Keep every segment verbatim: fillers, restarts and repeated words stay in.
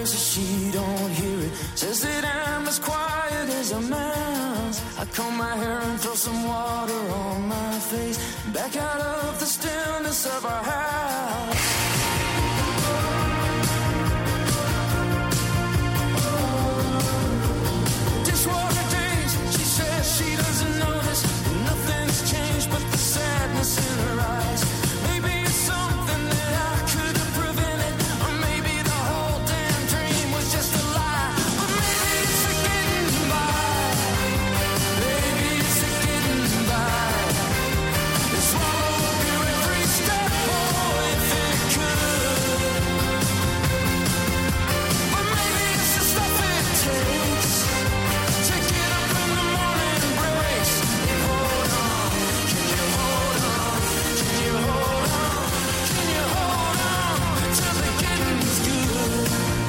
words that she don't hear it. Says that I'm as quiet as a mouse. I comb my hair and throw some water on my face. Back out of the stillness of our house. Dishwater days, she says she doesn't notice. Nothing's changed but the sadness in her eyes. Maybe it's something that I could have prevented, or maybe the whole damn dream was just a lie. But maybe it's a getting by. Maybe it's a getting by. It's swallow up your every step, boy, if it could. But maybe it's the stuff it takes to get up when the morning breaks. Hold on, can you hold on? Can you hold on? Can you hold on till the getting's good?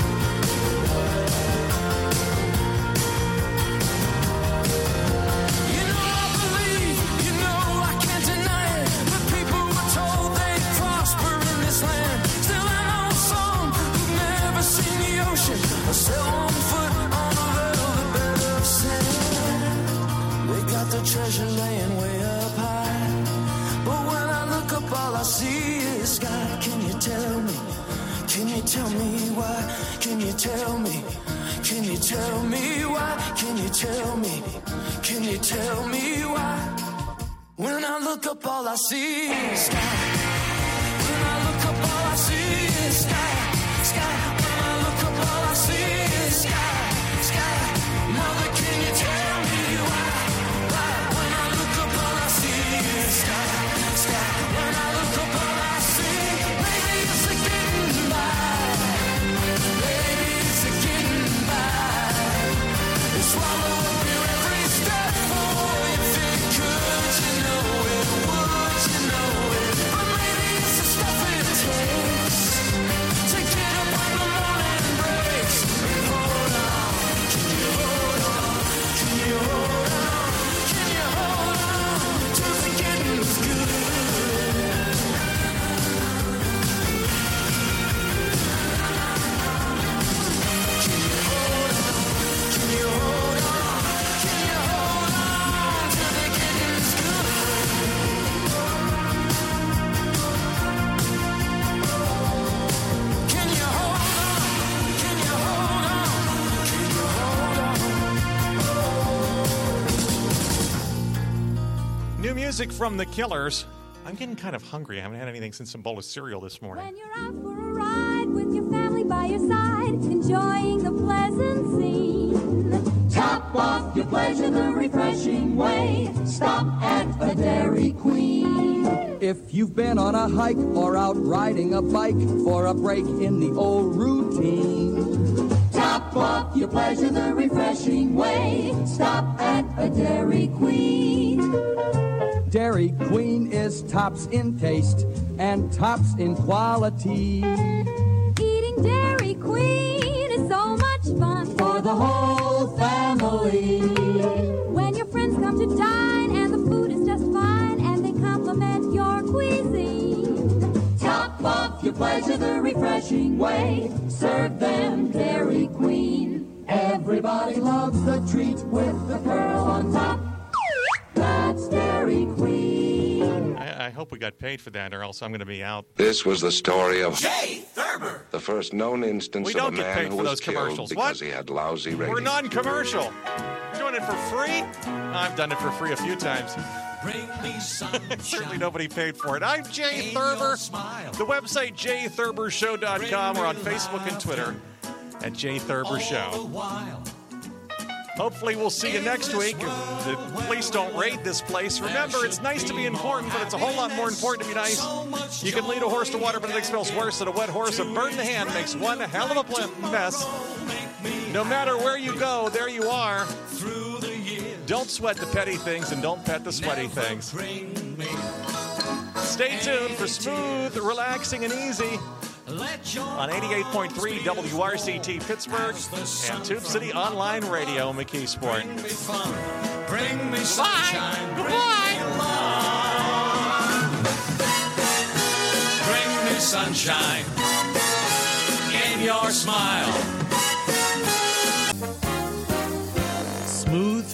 You know I believe, you know I can't deny it. But people were told they'd prosper in this land. Still I know some who've never seen the ocean, or sail on foot on a velvet bed of sand. They got the treasure laying way up high, but when I look up all I see is sky. Can you tell me? Can you tell me why? Can you tell me? Can you tell me why? Can you tell me? Can you tell me why? When I look up all I see is sky. When I look up all I see is sky. Sky. When I look up all I see is sky. Sky. Mother, can you tell me why? Why? When I look up all I see is sky. Sky. When I look up all I see, maybe it's a getting by. Maybe it's a getting by. It's swallow up your every step, boy, if it could. You know it would, you know it. But maybe it's the stuff it takes to get up when the morning breaks. Hold on, can you hold on? Can you hold on? Can you hold on till the getting's good? Can you hold on? Can you hold on? Can you hold on till the getting's good? Can you hold on? Can you hold on? Can you hold on? New music from The Killers. I'm getting kind of hungry. I haven't had anything since some bowl of cereal this morning. When you're out for a ride with your family by your side, enjoying the pleasant scene. Top off your pleasure the refreshing way. Stop at a Dairy Queen. If you've been on a hike or out riding a bike for a break in the old routine, Top off your pleasure the refreshing way. Stop at a Dairy Queen. Dairy Queen is tops in taste and tops in quality. Eating Dairy Queen is so much fun For the whole family. when your friends come to dine and the food is just fine and they compliment your cuisine. Top off your pleasure the refreshing way. Serve them Dairy Queen. Everybody loves the treat with the pearl on top. That's Dairy Queen. I, I hope we got paid for that, or else I'm going to be out. This was the story of Jay Thurber. the first known instance We of a don't get man paid who for was those killed commercials. because What? he had lousy ratings. We're non-commercial. Doing it for free? I've done it for free a few times. Bring me sunshine. Certainly nobody paid for it. I'm Jay in Thurber. your smile. The website, jay thurber show dot com. We're on Facebook and Twitter at Jay Thurber All Show. the while. Hopefully we'll see you next week. If the police don't raid this place. Remember, it's nice to be important, but it's a whole lot more important to be nice. You can lead a horse to water, but it smells worse than a wet horse. A bird in the hand makes one hell of a pl- mess. No matter where you go, there you are. Through the years. Don't sweat the petty things and don't pet the sweaty things. Bring me. Stay tuned for smooth, relaxing, and easy Let your on eighty-eight point three W R C T Pittsburgh and Tube City Online Radio, McKeesport. Bring me fun. Bring me sunshine. Goodbye. Bring me love. Bring me sunshine in your smile.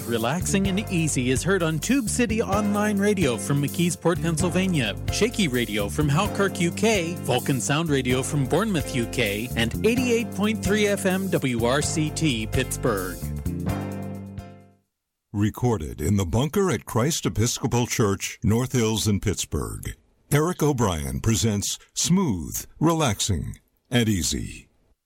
Relaxing and Easy is heard on Tube City Online Radio from McKeesport, Pennsylvania, Shaky Radio from Halkirk, U K, Vulcan Sound Radio from Bournemouth, U K, and eighty-eight point three F M W R C T, Pittsburgh. Recorded in the bunker at Christ Episcopal Church, North Hills in Pittsburgh. Eric O'Brien presents Smooth, Relaxing, and Easy.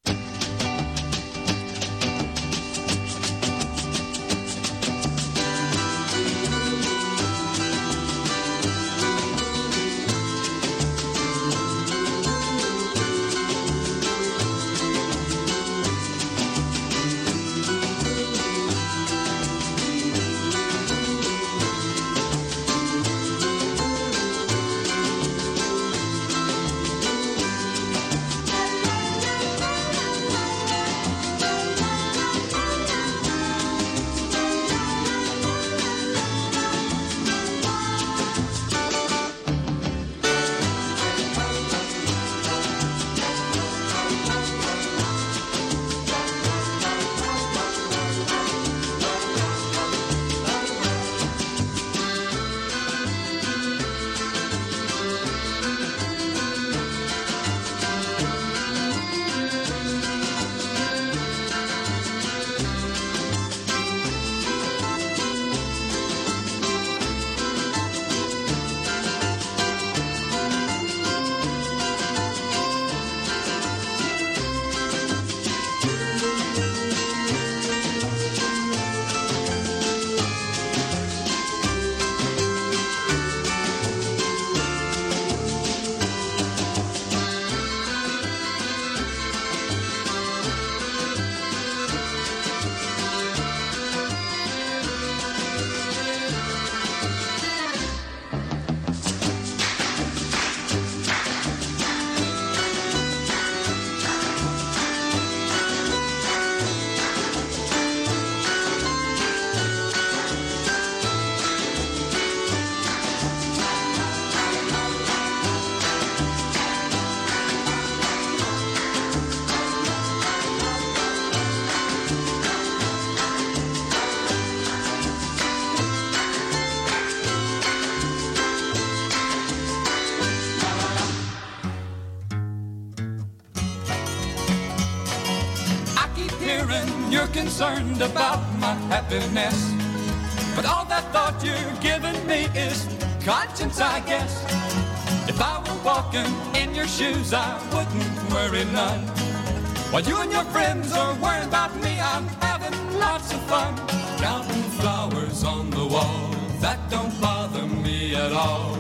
Concerned about my happiness, but all that thought you're giving me is conscience, I guess. If I were walking in your shoes, I wouldn't worry none. While you and your friends are worrying about me, I'm having lots of fun. Counting flowers on the wall, that don't bother me at all.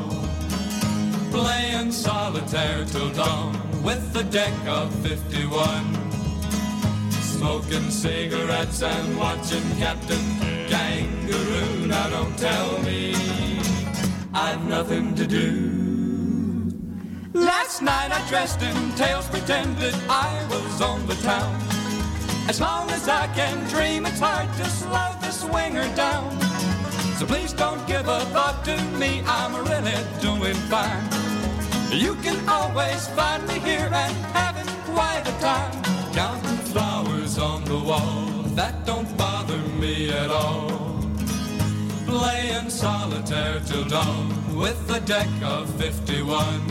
Playing solitaire till dawn with the deck of fifty-one. Smoking cigarettes and watching Captain Kangaroo. Now don't tell me I've nothing to do. Last night I dressed in tails, pretended I was on the town. As long as I can dream, it's hard to slow the swinger down. So please don't give a thought to me, I'm really doing fine. You can always find me here and having quite a time. Counting flowers on the wall, that don't bother me at all. Playing solitaire till dawn with a deck of fifty-one.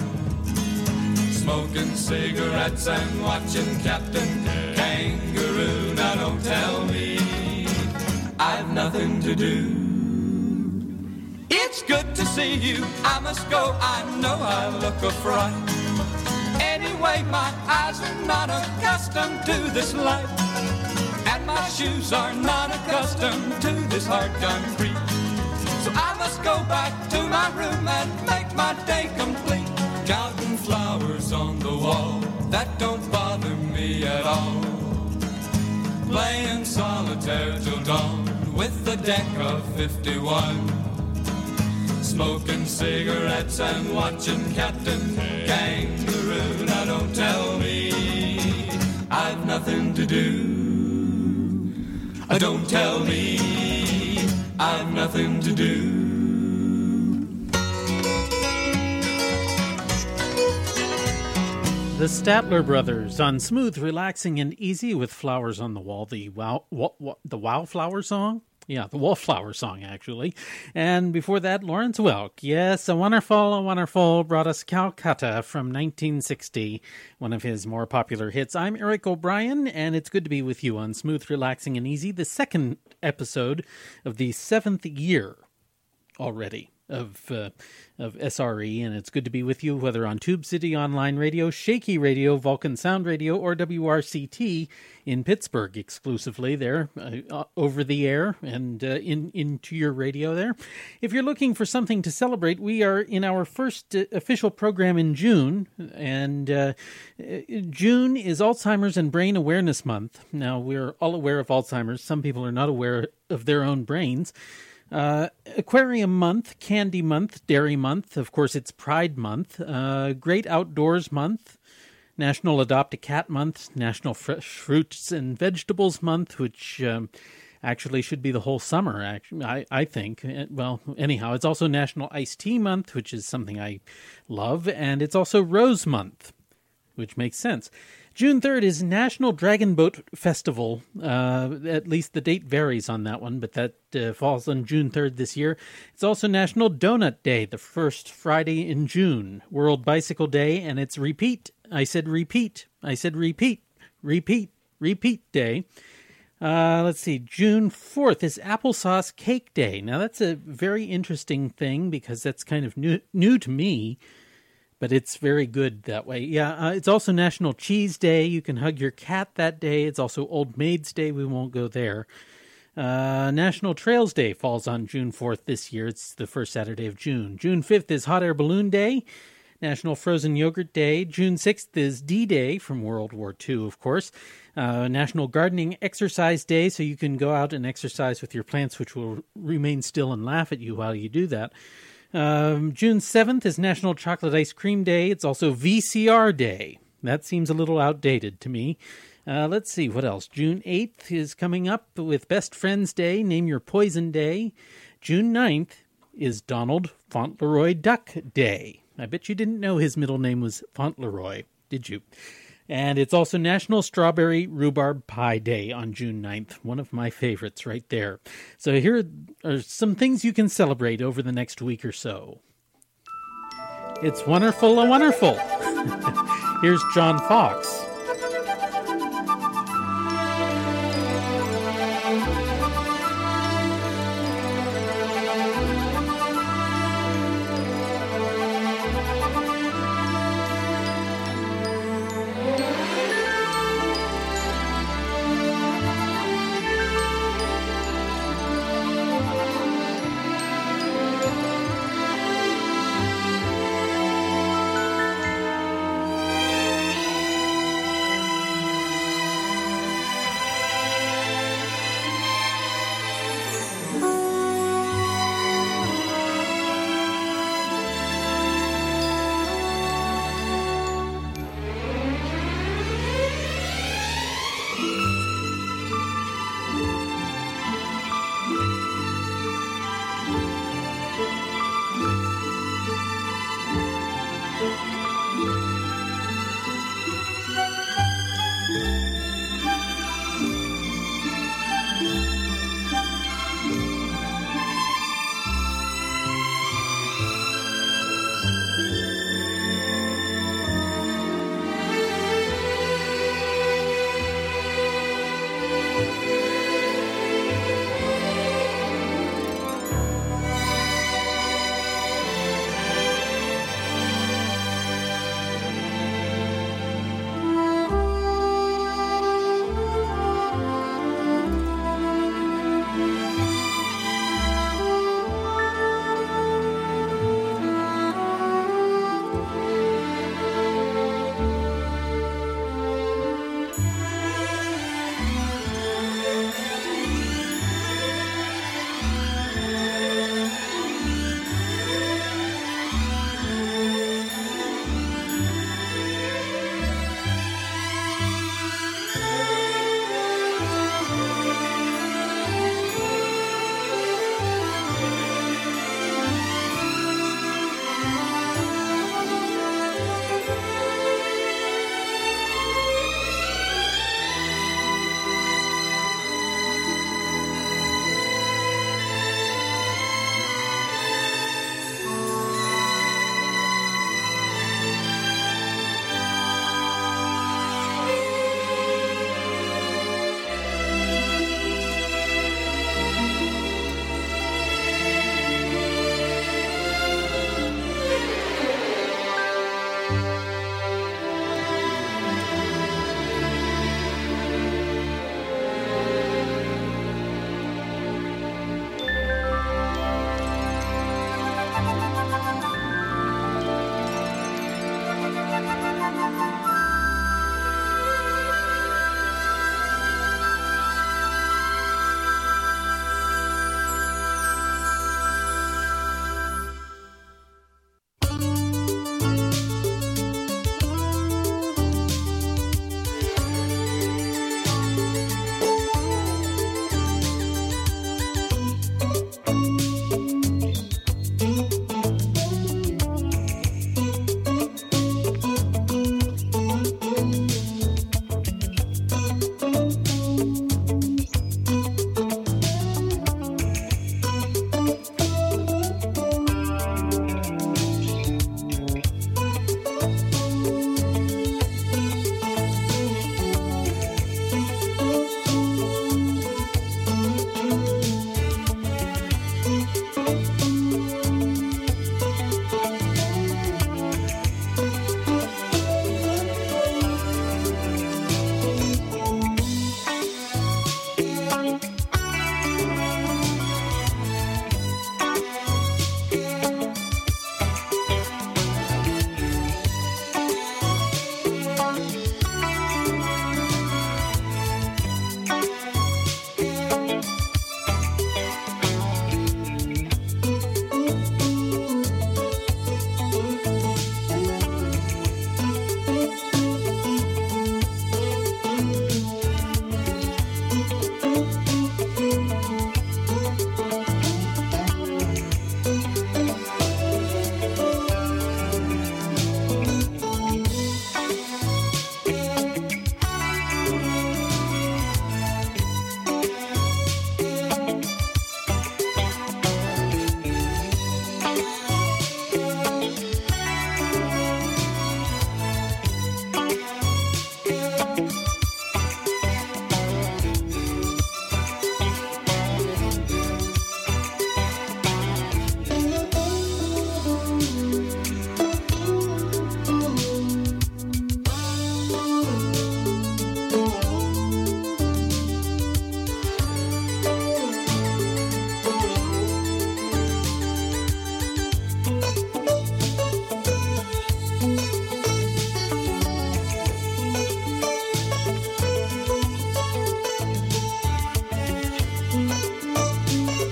Smoking cigarettes and watching Captain Kangaroo. Now don't tell me I've nothing to do. It's good to see you, I must go, I know I look a fright. Anyway, my eyes are not accustomed to this life, and my shoes are not accustomed to this hard concrete. So I must go back to my room and make my day complete. Counting flowers on the wall, that don't bother me at all. Playing solitaire till dawn with the deck of fifty-one. Smoking cigarettes and watching Captain Kangaroo. Now don't tell me I've nothing to do. Don't tell me I've nothing to do. The Statler Brothers on Smooth, Relaxing, and Easy with Flowers on the Wall, the Wow, what, what, the Wow Flower song. Yeah, the Wallflower song, actually. And before that, Lawrence Welk. Yes, A Wonderful, A Wonderful brought us Calcutta from nineteen sixty, one of his more popular hits. I'm Eric O'Brien, and it's good to be with you on Smooth, Relaxing, and Easy, the second episode of the seventh year already of uh, of S R E, and it's good to be with you, whether on Tube City Online Radio, Shaky Radio, Vulcan Sound Radio, or W R C T in Pittsburgh exclusively there, uh, over the air and uh, in into your radio there. If you're looking for something to celebrate, we are in our first uh, official program in June, and uh, June is Alzheimer's and Brain Awareness Month. Now, we're all aware of Alzheimer's. Some people are not aware of their own brains. Uh, Aquarium Month, Candy Month, Dairy Month, of course it's Pride Month, uh, Great Outdoors Month, National Adopt a Cat Month, National Fresh Fruits and Vegetables Month, which um, actually should be the whole summer, actually, I, I think. Well, anyhow, it's also National Iced Tea Month, which is something I love, and it's also Rose Month, which makes sense. June third is National Dragon Boat Festival. Uh, at least the date varies on that one, but that uh, falls on June third this year. It's also National Donut Day, the first Friday in June. World Bicycle Day, and it's repeat. I said repeat. I said repeat. Repeat. Repeat Day. Uh, let's see. June fourth is Applesauce Cake Day. Now, that's a very interesting thing because that's kind of new, new to me. But it's very good that way. Yeah, uh, it's also National Cheese Day. You can hug your cat that day. It's also Old Maid's Day. We won't go there. Uh, National Trails Day falls on June fourth this year. It's the first Saturday of June. June fifth is Hot Air Balloon Day. National Frozen Yogurt Day. June sixth is D-Day from World War Two, of course. Uh, National Gardening Exercise Day, so you can go out and exercise with your plants, which will remain still and laugh at you while you do that. Um, June seventh is National Chocolate Ice Cream Day. It's also V C R Day. That seems a little outdated to me. Uh, let's see, what else? June eighth is coming up with Best Friends Day, Name Your Poison Day. June ninth is Donald Fauntleroy Duck Day. I bet you didn't know his middle name was Fauntleroy, did you? And it's also National Strawberry Rhubarb Pie Day on June ninth, one of my favorites right there. So here are some things you can celebrate over the next week or so. It's wonderful, a wonderful. Here's John Fox.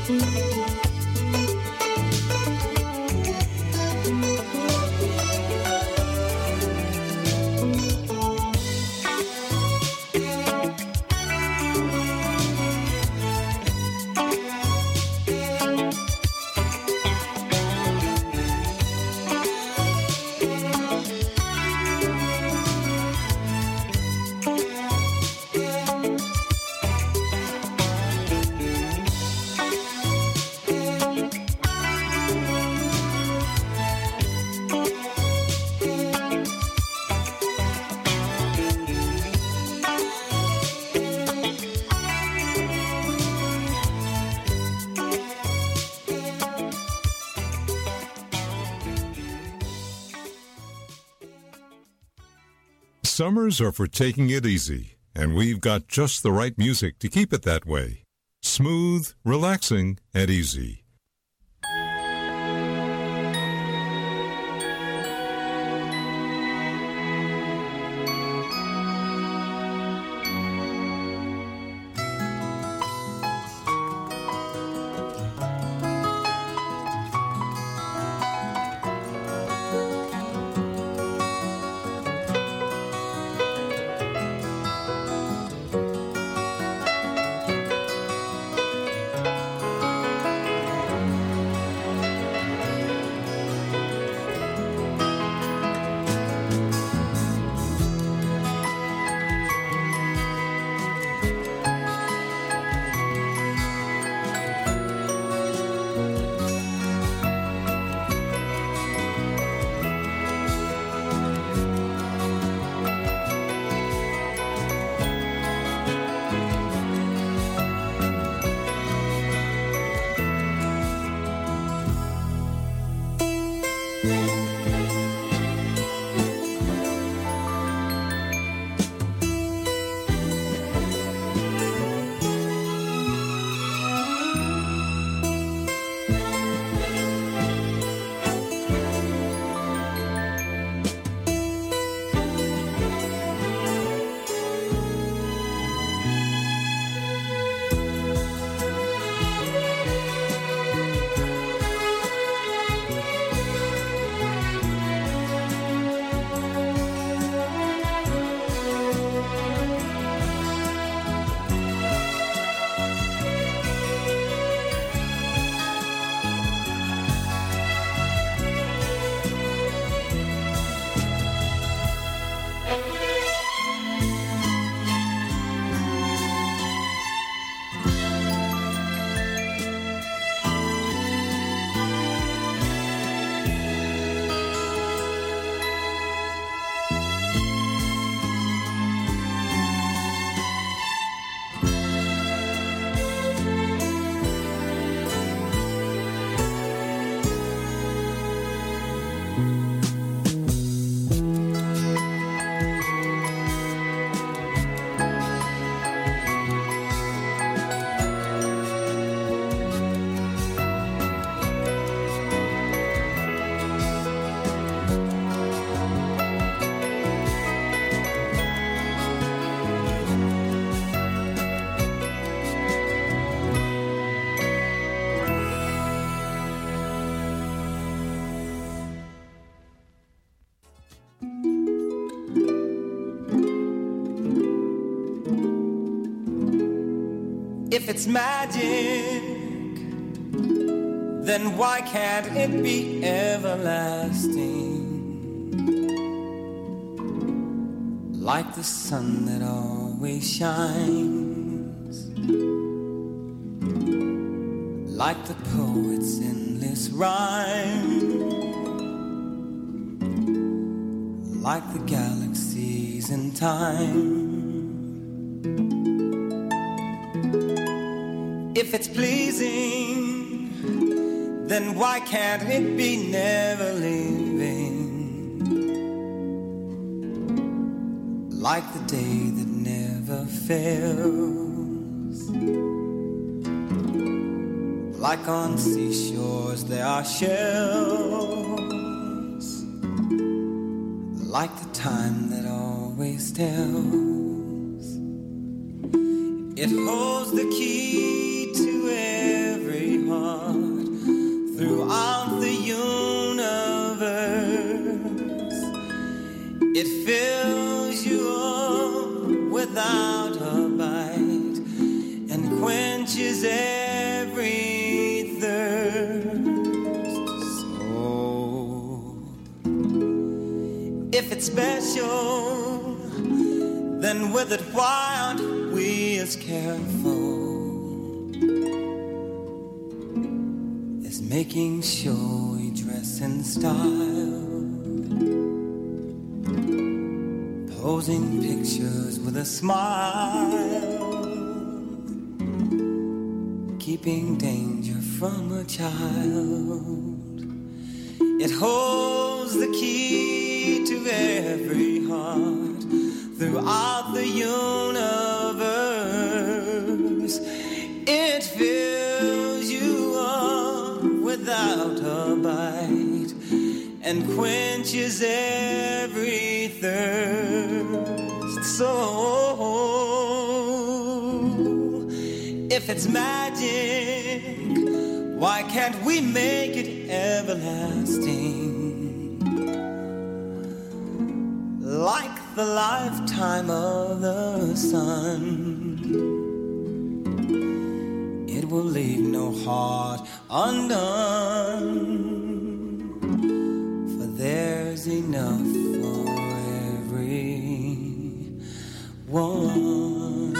Summers are for taking it easy, and we've got just the right music to keep it that way. Smooth, relaxing, and easy. If it's magic, then why can't it be everlasting? Like the sun that always shines, like the poet's endless rhyme, like the galaxies in time. If it's pleasing, then why can't it be never leaving? Like the day that never fails, like on seashores there are shells, like the time that always tells. It holds the key to every it special, then with it why aren't we as careful as making sure we dress in style, posing pictures with a smile, keeping danger from a child. It holds the key to every heart throughout the universe. It fills you up without a bite and quenches every thirst. So if it's magic, why can't we make it everlasting? Like the lifetime of the sun, it will leave no heart undone, for there's enough for every one.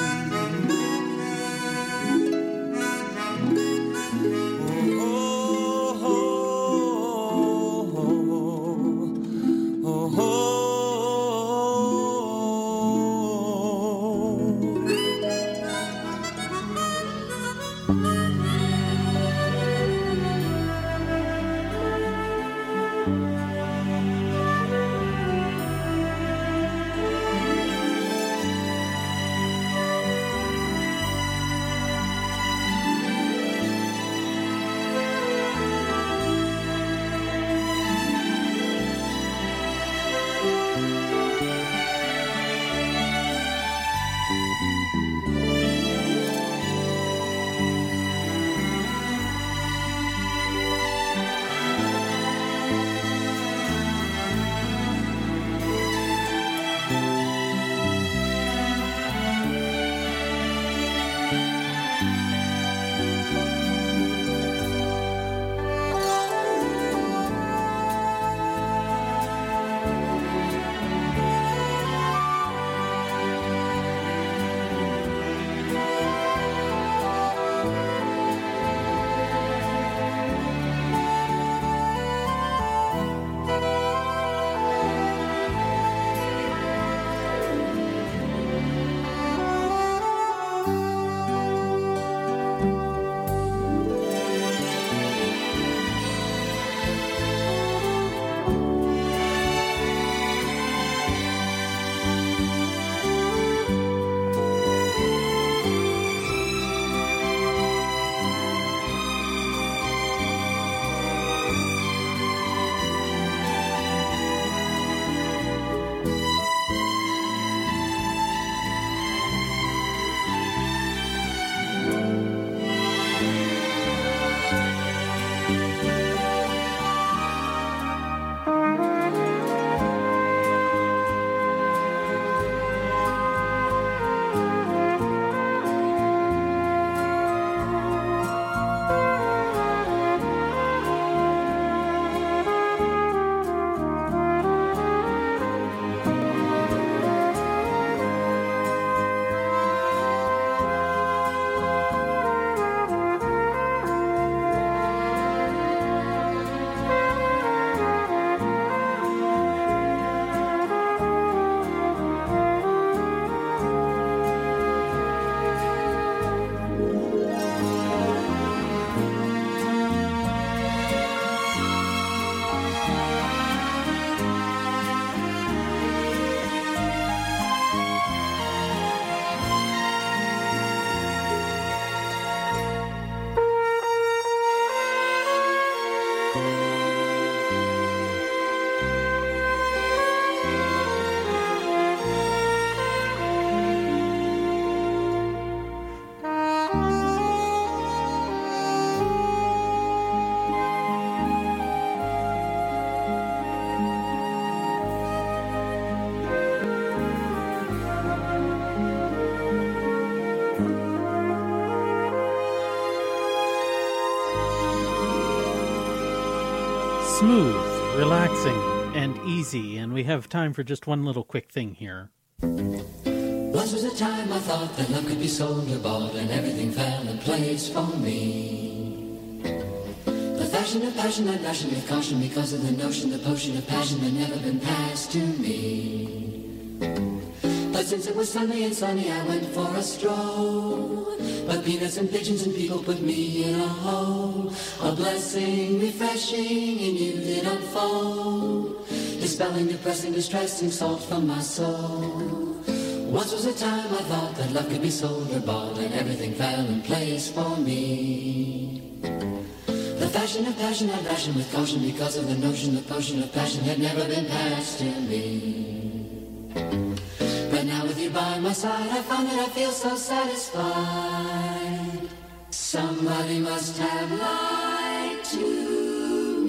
Smooth, relaxing, and Easy, and we have time for just one little quick thing here. Once was a time I thought that love could be sold or bought, and everything fell in place for me. The fashion of passion I'd ration with caution, because of the notion, the potion of passion had never been passed to me. But since it was sunny and sunny, I went for a stroll. But peanuts and pigeons and people put me in a hole. A blessing refreshing and you did unfold, dispelling depressing, distressing salt from my soul. Once was a time I thought that love could be sold or bought, and everything fell in place for me. The fashion of passion I'd ration with caution, because of the notion, the potion of passion had never been passed to me. But now with you by my side, I find that I feel so satisfied. Somebody must have lied to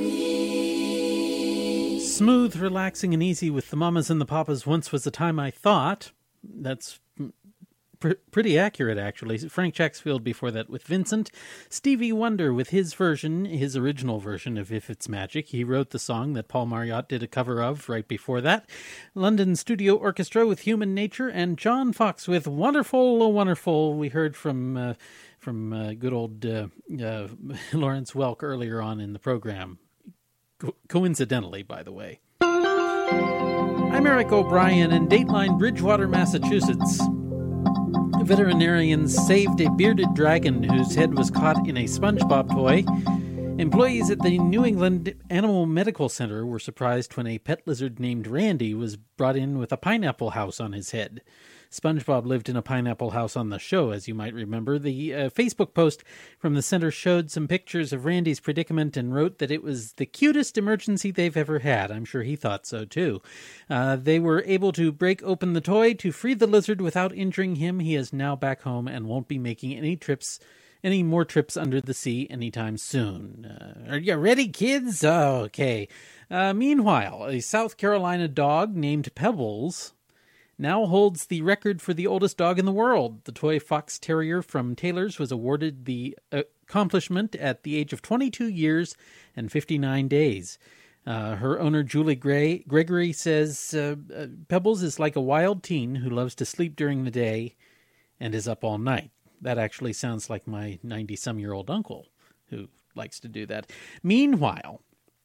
me. Smooth, relaxing, and easy with the Mamas and the Papas. Once was a time I thought. That's pr- pretty accurate, actually. Frank Chacksfield before that with Vincent. Stevie Wonder with his version, his original version of If It's Magic. He wrote the song that Paul Marriott did a cover of right before that. London Studio Orchestra with Human Nature, and John Fox with Wonderful, oh Wonderful. We heard from uh, from uh, good old uh, uh, Lawrence Welk earlier on in the program. Co- coincidentally, by the way. I'm Eric O'Brien in Dateline, Bridgewater, Massachusetts. Veterinarians saved a bearded dragon whose head was caught in a SpongeBob toy. Employees at the New England Animal Medical Center were surprised when a pet lizard named Randy was brought in with a pineapple house on his head. SpongeBob lived in a pineapple house on the show, as you might remember. The uh, Facebook post from the center showed some pictures of Randy's predicament and wrote that it was the cutest emergency they've ever had. I'm sure he thought so, too. Uh, they were able to break open the toy to free the lizard without injuring him. He is now back home and won't be making any trips, any more trips under the sea anytime soon. Uh, are you ready, kids? Oh, okay. Uh, meanwhile, a South Carolina dog named Pebbles now holds the record for the oldest dog in the world. The toy fox terrier from Taylor's was awarded the accomplishment at the age of twenty-two years and fifty-nine days. Uh, her owner, Julie Gray, Gregory, says uh, uh, Pebbles is like a wild teen who loves to sleep during the day and is up all night. That actually sounds like my ninety-some-year-old uncle who likes to do that. Meanwhile,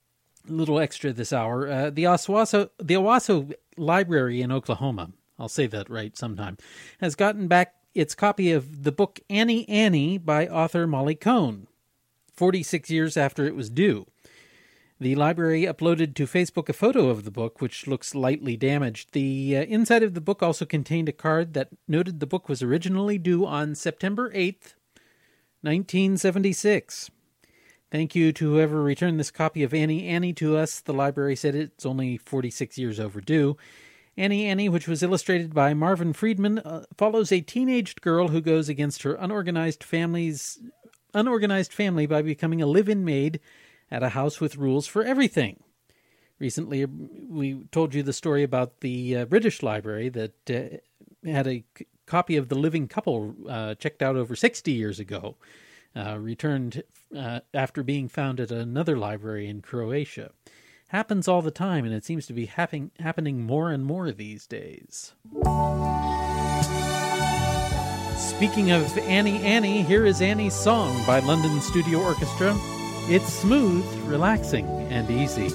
a little extra this hour, uh, the Owasso, the Owasso Library in Oklahoma, I'll say that right sometime, has gotten back its copy of the book Annie, Annie by author Molly Cohn, forty-six years after it was due. The library uploaded to Facebook a photo of the book, which looks lightly damaged. The uh, inside of the book also contained a card that noted the book was originally due on September eighth, nineteen seventy-six. Thank you to whoever returned this copy of Annie, Annie to us. The library said it's only forty-six years overdue. Annie, Annie, which was illustrated by Marvin Friedman, uh, follows a teenaged girl who goes against her unorganized family's unorganized family by becoming a live-in maid at a house with rules for everything. Recently, we told you the story about the uh, British Library that uh, had a c- copy of The Living Couple uh, checked out over sixty years ago, uh, returned uh, after being found at another library in Croatia. Happens all the time, and it seems to be happen- happening more and more these days. Speaking of Annie, Annie, here is Annie's song by London Studio Orchestra. It's smooth, relaxing, and easy.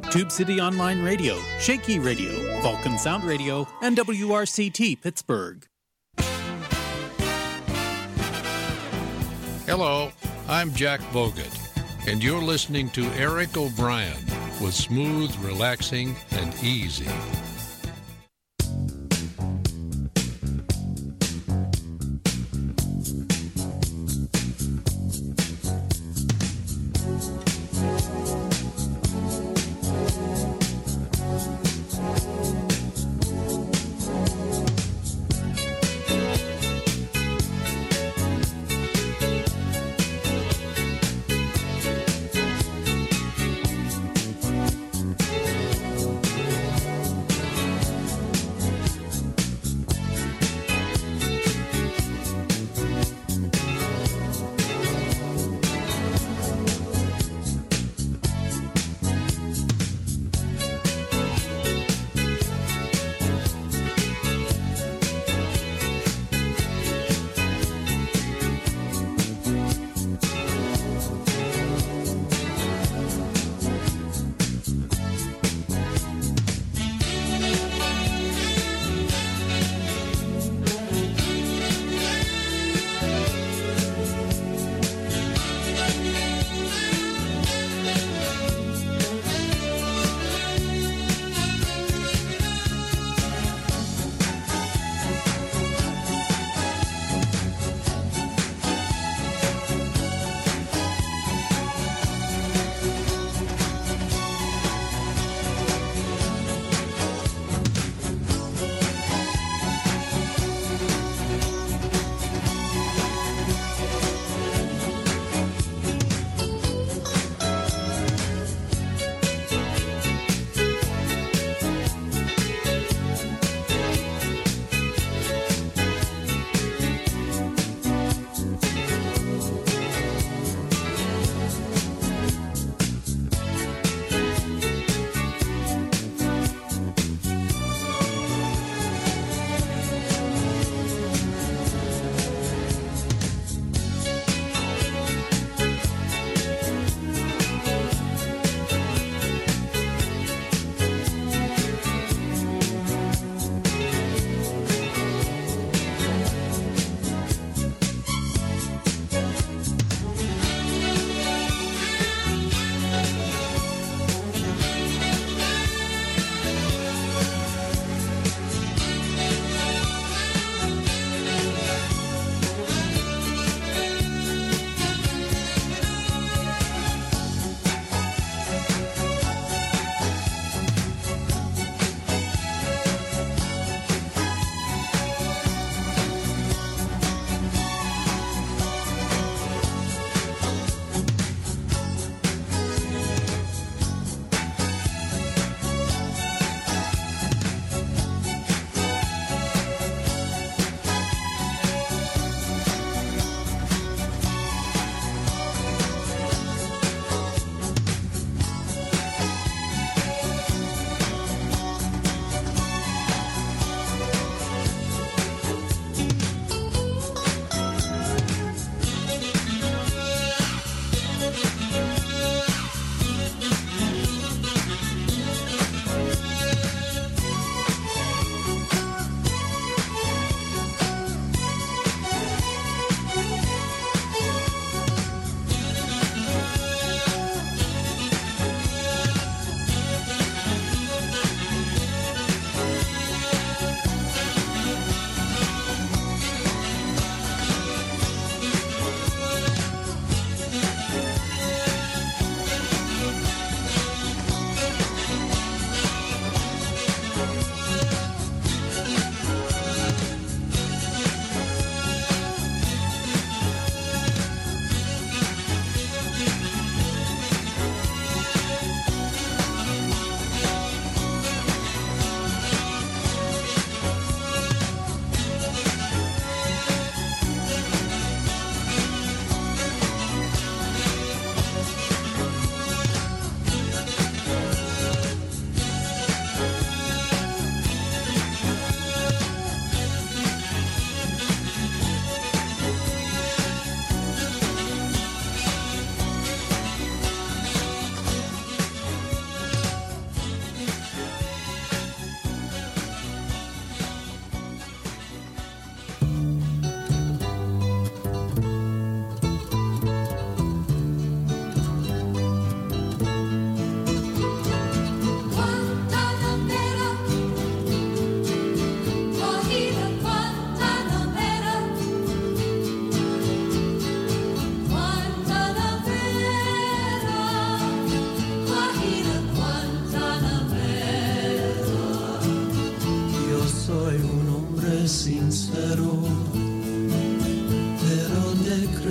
Tube City Online Radio, Shaky Radio, Vulcan Sound Radio, and W R C T Pittsburgh. Hello, I'm Jack Bogut, and you're listening to Eric O'Brien with Smooth, Relaxing, and Easy.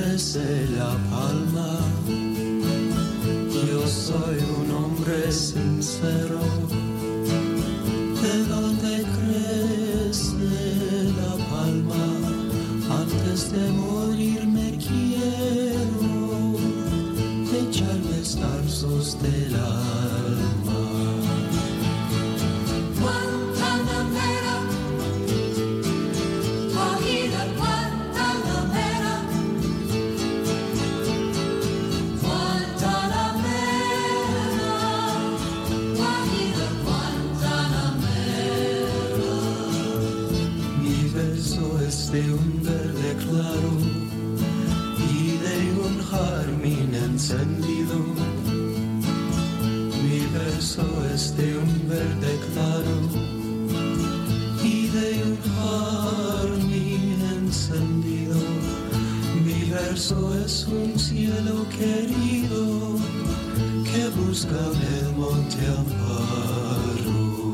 florece la palma. Yo soy un hombre sincero. ¿De dónde crece la palma? Antes de morir me quiero echarme zarzos del alma. Guantanamera, cogida Guantanamera, Guantanamera, cogida Guantanamera. Mi verso es de un verde claro y de un jazmín encendido. Mi verso es de un verde claro y de un jazmín encendido. Mi verso es un cielo querido que busca el monte Amparo.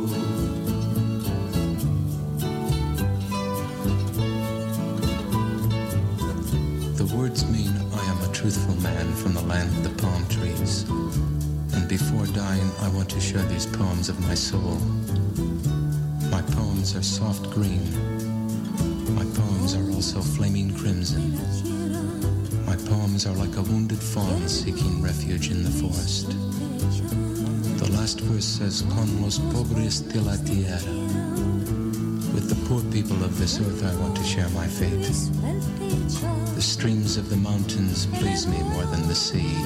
The words mean I am a truthful man from the land of the palm trees. And before dying, I want to share these poems of my soul. My poems are soft green. My poems are also flaming crimson. My poems are like a wounded fawn seeking refuge in the forest. The last verse says, Con los pobres de la tierra. With the poor people of this earth, I want to share my fate. The streams of the mountains please me more than the sea.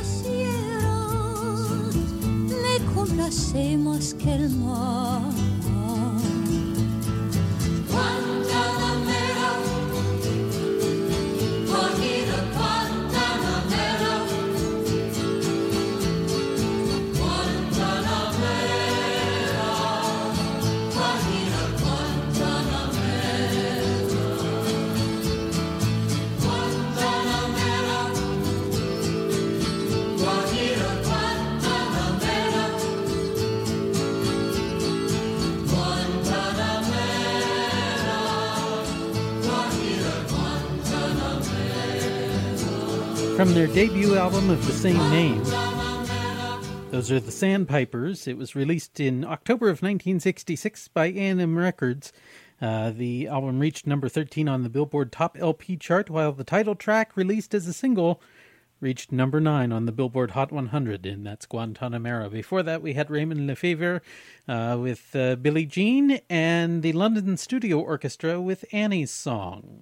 Me complacemos que el mar. Guantanamera, cogida Guantanamera, Guantanamera, cogida Guantanamera, Guantanamera, cogida Guantanamera, From their debut album of the same name, those are the Sandpipers. It was released in October of nineteen sixty-six by A and M Records. Uh, the album reached number thirteen on the Billboard Top L P chart, while the title track, released as a single, reached number nine on the Billboard Hot one hundred, and that's Guantanamera. Before that, we had Raymond Lefevre uh, with uh, Billie Jean, and the London Studio Orchestra with Annie's Song.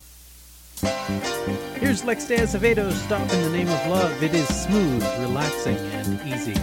Here's Lex de Azevedo, Stop in the Name of Love. It is smooth, relaxing, and easy.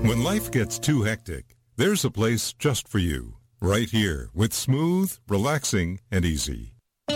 When life gets too hectic, there's a place just for you. Right here with Smooth, Relaxing, and Easy.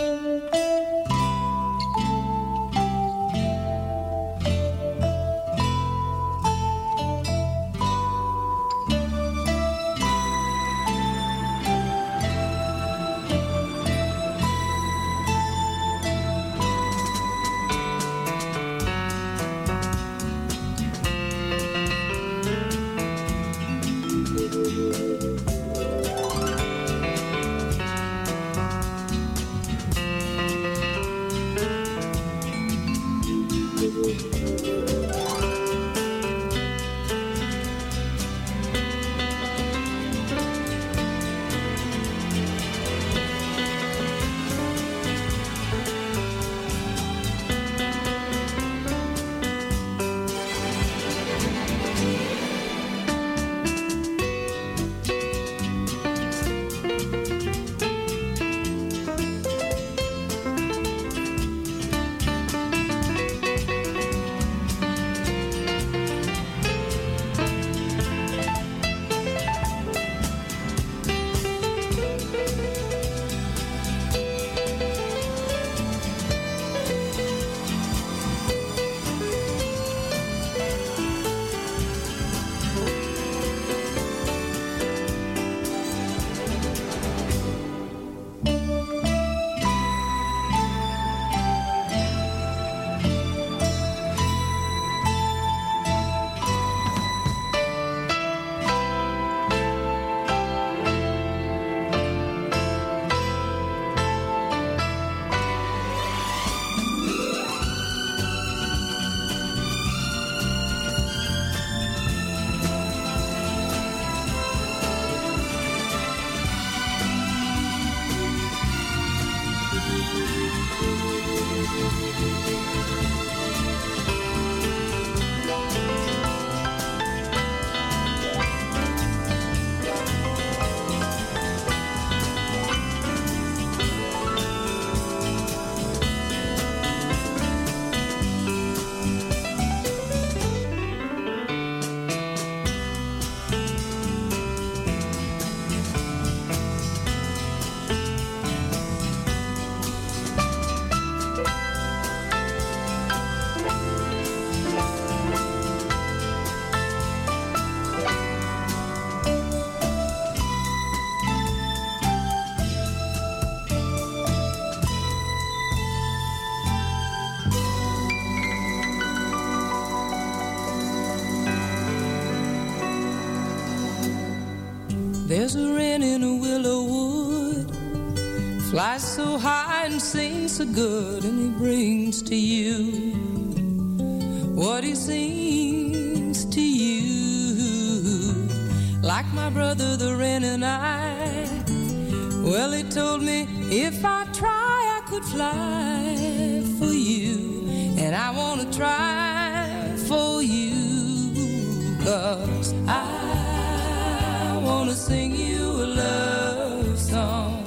There's a wren in a willow wood, flies so high and sings so good, and he brings to you what he sings to you. Like my brother the wren and I, well, he told me if I try I could fly for you, and I want to try for you, 'cause I I wanna sing you a love song.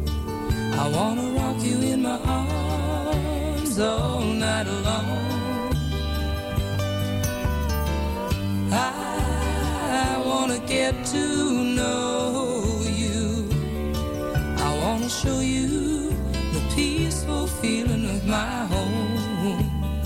I wanna rock you in my arms all night long. I wanna get to know you. I wanna show you the peaceful feeling of my home.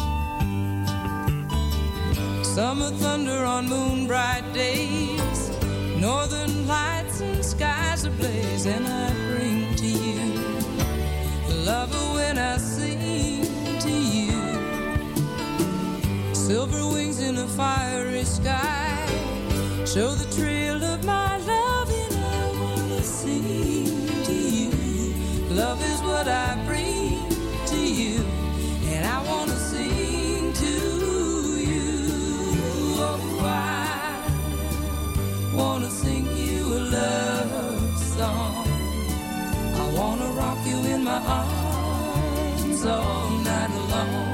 Summer thunder on moon bright days, northern lights and skies ablaze, and I bring to you lover when I sing to you. Silver wings in a fiery sky show the trail of my love, and I wanna sing to you. Love is what I bring to you, and I wanna sing to you. Oh, I wanna sing you a love song. I wanna rock you in my arms all night long.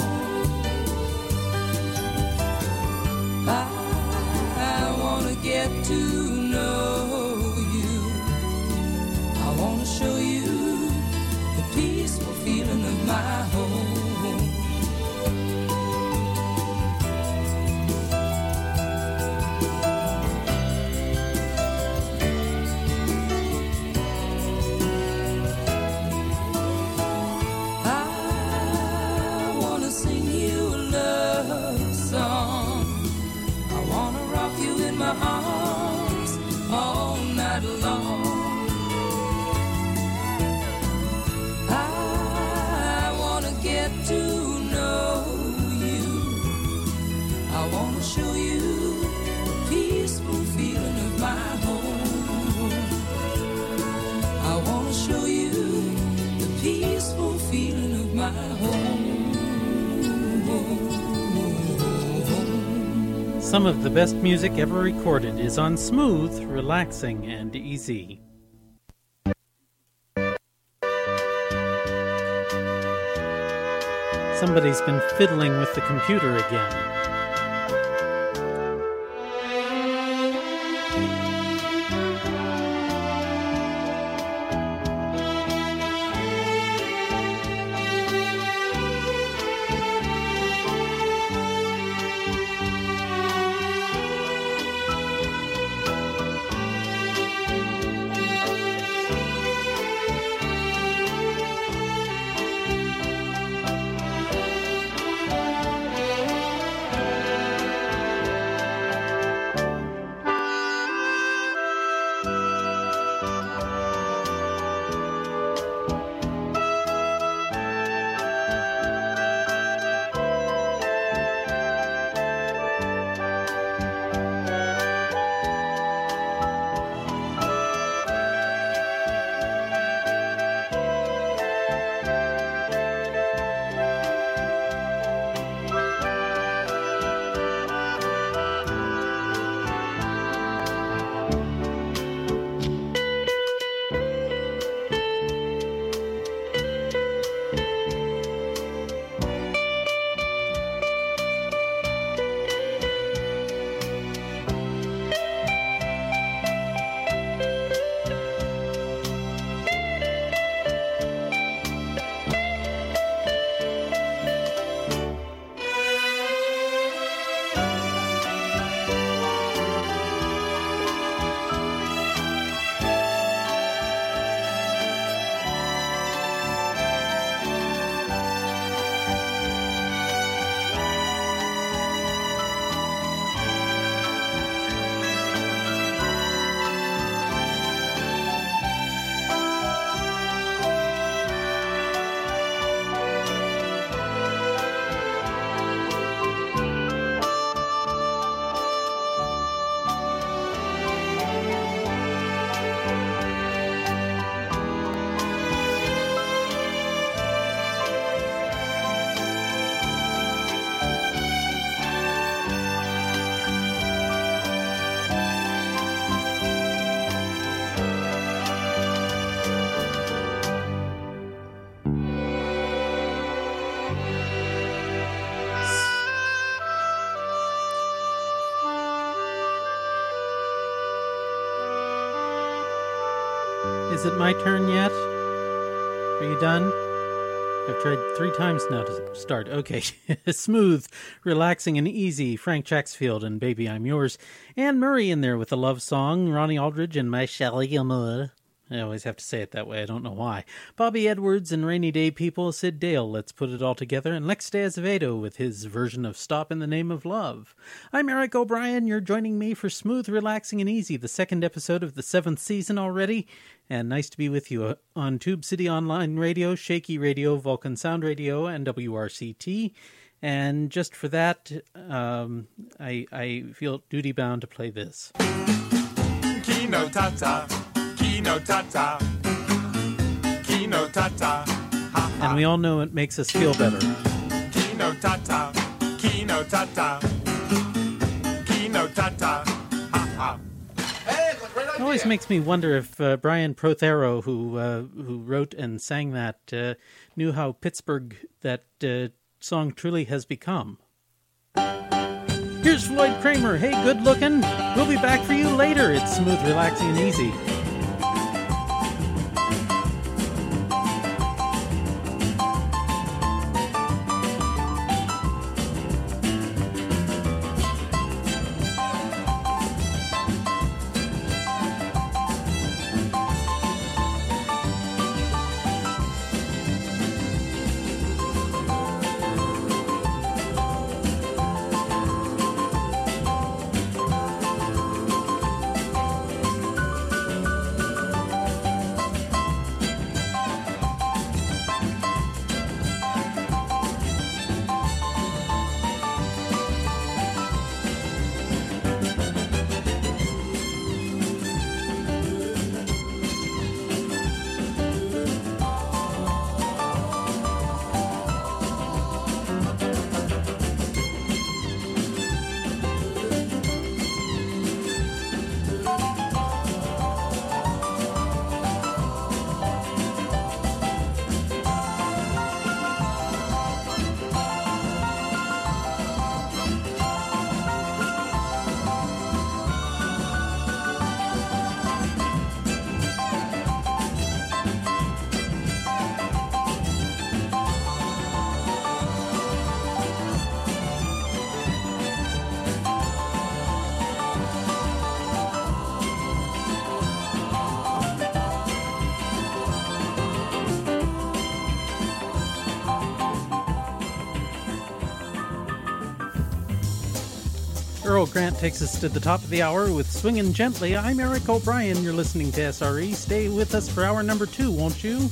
I, I wanna get to know you. I wanna show you the peaceful feeling of my home. get to know you. I want to show you the peaceful feeling of my home. I want to show you the peaceful feeling of my home. Some of the best music ever recorded is on Smooth, Relaxing, and Easy. Somebody's been fiddling with the computer again. Is it my turn yet? Are you done? I've tried three times now to start. Okay. Smooth, Relaxing, and Easy. Frank Jacksfield and Baby I'm Yours. Anne Murray in there with a love song. Ronnie Aldridge and My Shelly Amour. I always have to say it that way. I don't know why. Bobby Edwards and Rainy Day People. Sid Dale, Let's Put It All Together. And Lex de Azevedo with his version of Stop in the Name of Love. I'm Eric O'Brien. You're joining me for Smooth, Relaxing, and Easy, the second episode of the seventh season already. And nice to be with you on Tube City Online Radio, Shaky Radio, Vulcan Sound Radio, and W R C T. And just for that, um, I, I feel duty-bound to play this. Kino Tata, Kino Tata, Kino Tata. Ha, ha. And we all know it makes us feel better. Kino Tata, Kino Tata, Kino Tata. Ha, ha. It always makes me wonder if uh, Brian Prothero, who uh, who wrote and sang that, uh, knew how Pittsburgh that uh, song truly has become. Here's Floyd Kramer. Hey, good looking. We'll be back for you later. It's Smooth, Relaxing, and Easy. Earl Grant takes us to the top of the hour with Swingin' Gently. I'm Eric O'Brien. You're listening to S R E. Stay with us for hour number two, won't you?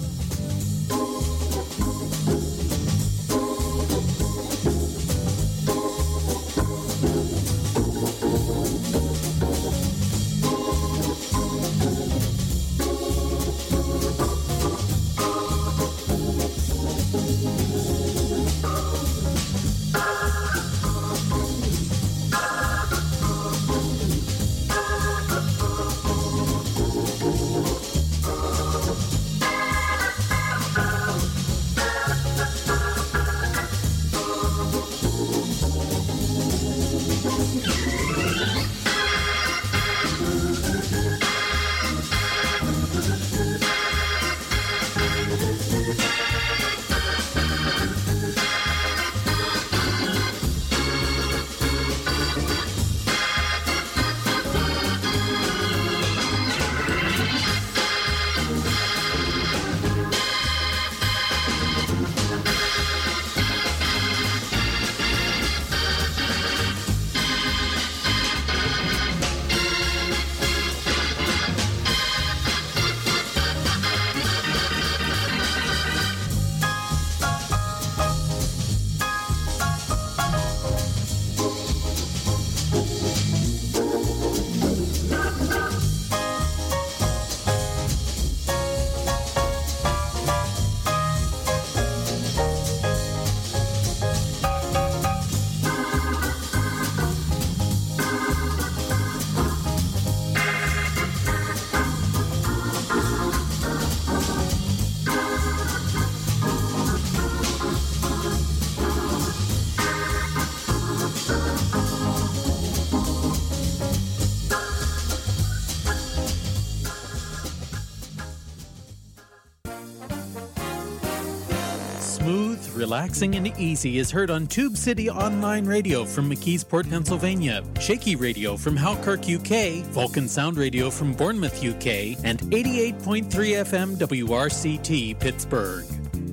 Relaxing and Easy is heard on Tube City Online Radio from McKeesport, Pennsylvania, Shaky Radio from Halkirk, U K, Vulcan Sound Radio from Bournemouth, U K, and eighty-eight point three F M W R C T, Pittsburgh.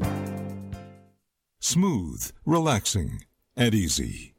Smooth, relaxing, and easy.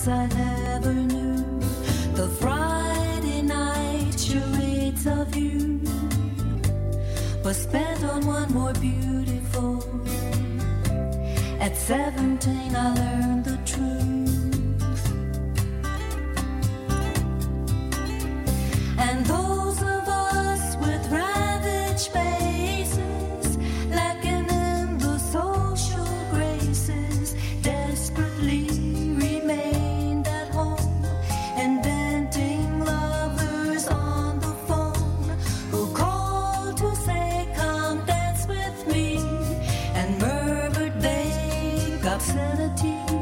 things I never knew. The Friday night charades of you was spent on one more beautiful. At seventeen I learned the truth. And those of us with ravaged faces, lacking in the social graces, desperately remained at home, inventing lovers on the phone who called to say, come dance with me, and murmured vague obscenities.